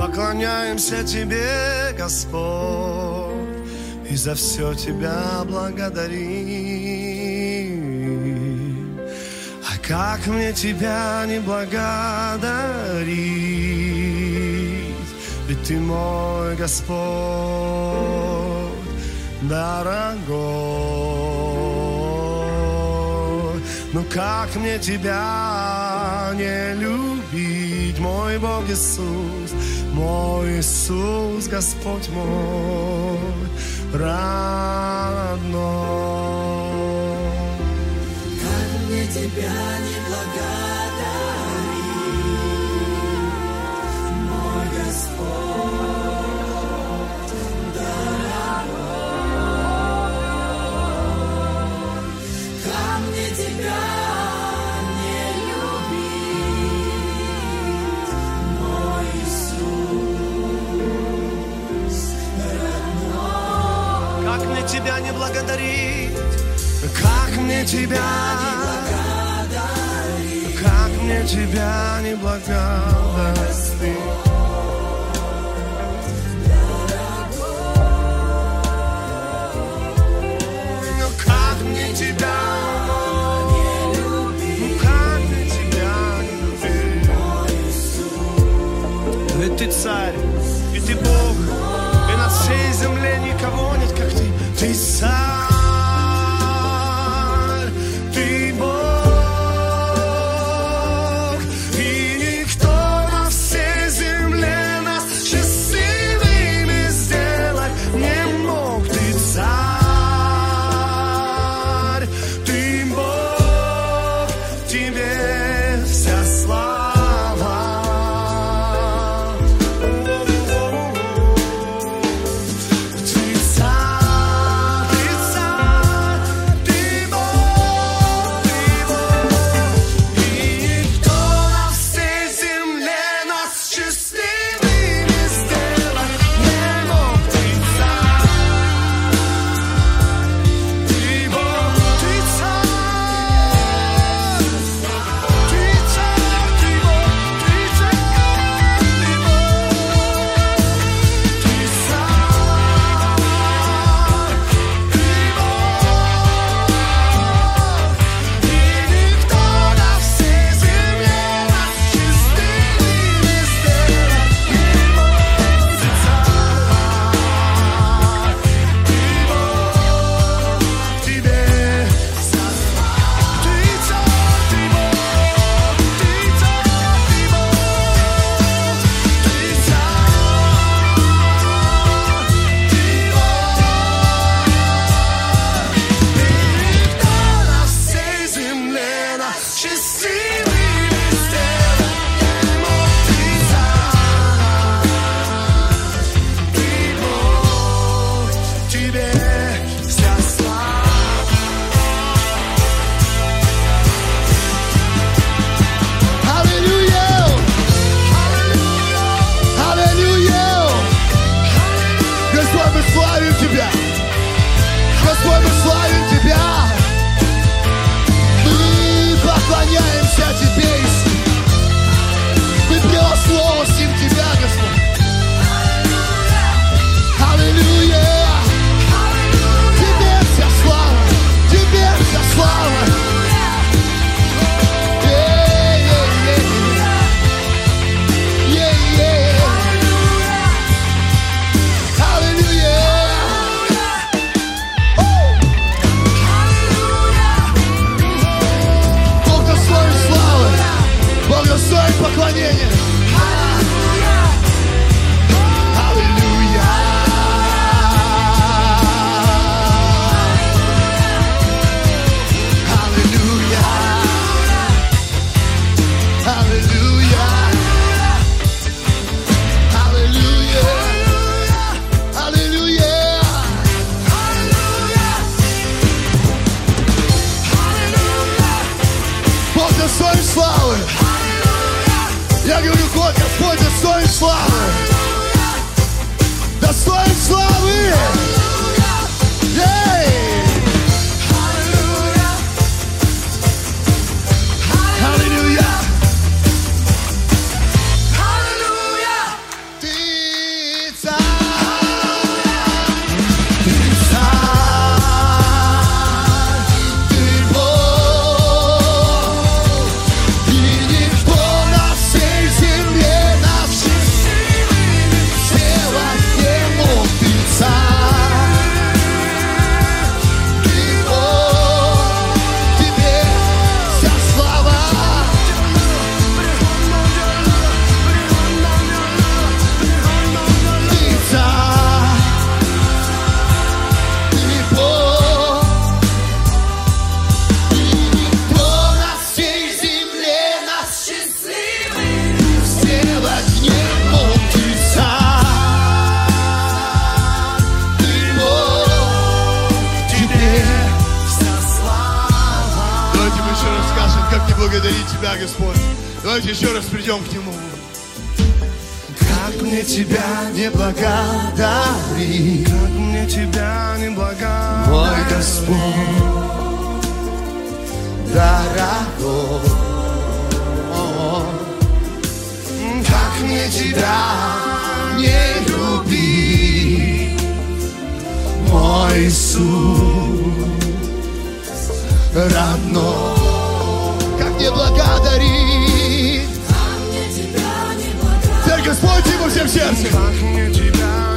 поклоняемся Тебе, Господь, и за все Тебя благодарим. А как мне Тебя не благодарить? Ведь Ты мой Господь дорогой. Ну как мне Тебя не любить, мой Бог Иисус, мой Иисус, Господь мой родной. Как мне Тебя не благодарить, мой Господь дорогой. Как мне Тебя не любить, мой Иисус родной. Как мне Тебя не благодарить, как мне Тебя, как мне Тебя не благодарить. Ну как мне Тебя не любить, ну как мне Тебя не любить. Ведь Ты царь, и Ты Бог, и на всей земле никого нет, как Ты. Ты царь. Давайте мы еще раз скажем, как не благодарить Тебя, Господь. Давайте еще раз придем к Нему. Как мне Тебя не благодарить, Как мне Тебя не благодарить, мой Господь дорогой. Как мне Тебя не любить, мой Иисус родной. Как мне благодарить, Как мне тебя не благодарить, Церковь, спойте Ему всем сердцем. как мне Тебя